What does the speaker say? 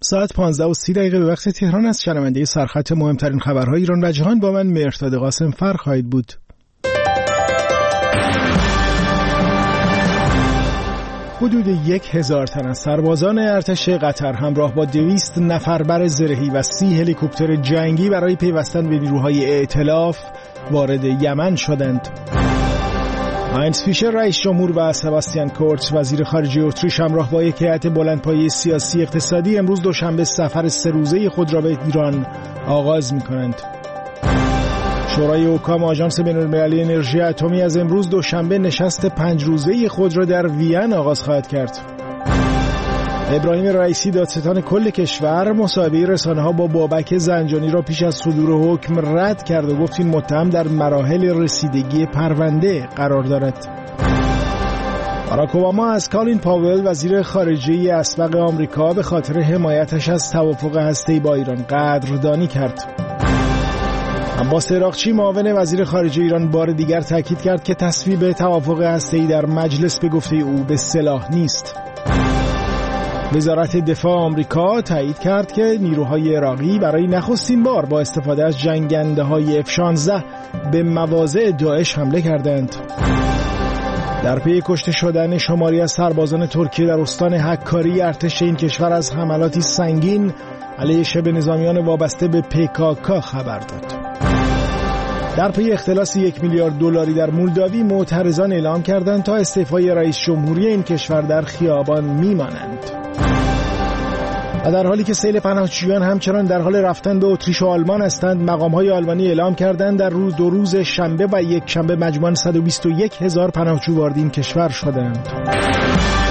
ساعت 15:30 به وقت تهران است. شنونده سرخط مهمترین خبرهای ایران و جهان با من مهرداد قاسم فر خواهید بود. حدود 1000 تن از سربازان ارتش قطر همراه با 200 نفربر زرهی و 30 هلیکوپتر جنگی برای پیوستن به نیروهای ائتلاف وارد یمن شدند. هاینز فیشر رئیس جمهور و سباستیان کورتز وزیر خارجه اتریش همراه با یک هیئت بلندپایه سیاسی اقتصادی امروز دوشنبه سفر 3 روزه خود را به ایران آغاز می‌کنند. شورای حکام آژانس بین‌المللی انرژی اتمی از امروز دوشنبه نشست 5 روزه خود را در وین آغاز خواهد کرد. ابراهیم رئیسی دادستان کل کشور مصاحبه رسانه‌ها با بابک زنجانی را پیش از صدور حکم رد کرد و گفت این متهم در مراحل رسیدگی پرونده قرار دارد. باراک اوباما از کالین پاول وزیر خارجه اسبق آمریکا به خاطر حمایتش از توافق هسته‌ای با ایران قدردانی کرد. عباس عراقچی معاون وزیر خارجه ایران بار دیگر تاکید کرد که تصویب توافق هسته‌ای در مجلس به گفته او به صلاح نیست. وزارت دفاع آمریکا تایید کرد که نیروهای عراقی برای نخستین بار با استفاده از جنگنده‌های F-16 به مواضع داعش حمله کردند. در پی کشته شدن شماری از سربازان ترکیه در استان حکاری، ارتش این کشور از حملاتی سنگین علیه شبه نظامیان وابسته به PKK خبر داد. در پی اختلاس 1 میلیارد دلاری در مولداوی، معترضان اعلام کردند تا استعفای رئیس جمهوری این کشور در خیابان میمانند. و در حالی که سیل پناهجویان همچنان در حال رفتن به اتریش و آلمان هستند، مقام‌های آلمانی اعلام کردند در دو روز شنبه و یک شنبه مجموعاً 121,000 پناهجو وارد این کشور شدند.